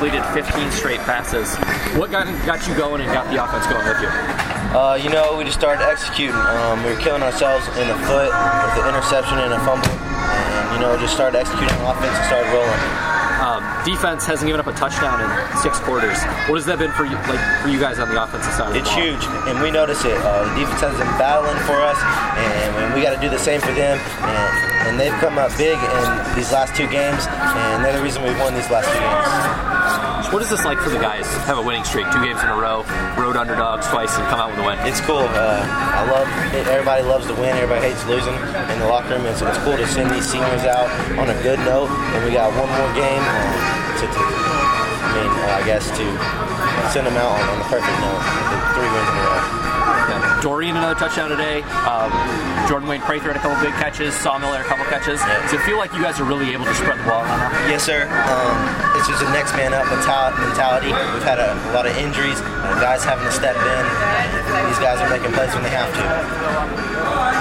completed 15 straight passes. What got you going and got the offense going with you? We just started executing. We were killing ourselves in the foot with the interception and a fumble. And, just started executing on offense and started rolling. Defense hasn't given up a touchdown in 6 quarters. What has that been for you guys on the offensive side of the ball? It's huge, and we notice it. The defense has been battling for us, and we got to do the same for them. And they've come up big in these last 2 games, and they're the reason we've won these last 2 games. What is this like for the guys? Have a winning streak, 2 games in a row, road underdogs twice, and come out with a win. It's cool. I love it. Everybody loves to win. Everybody hates losing in the locker room. And so it's cool to send these seniors out on a good note. And we got one more game to send them out on the perfect note. 3 wins in a row. Yeah. Dorian another touchdown today. Jordan Wayne Prather had a couple big catches. Sawmiller had a couple catches. Yeah. Does it feel like you guys are really able to spread the ball around now? Yes, sir. It's just a next man up mentality. We've had a lot of injuries. Guys having to step in. These guys are making plays when they have to.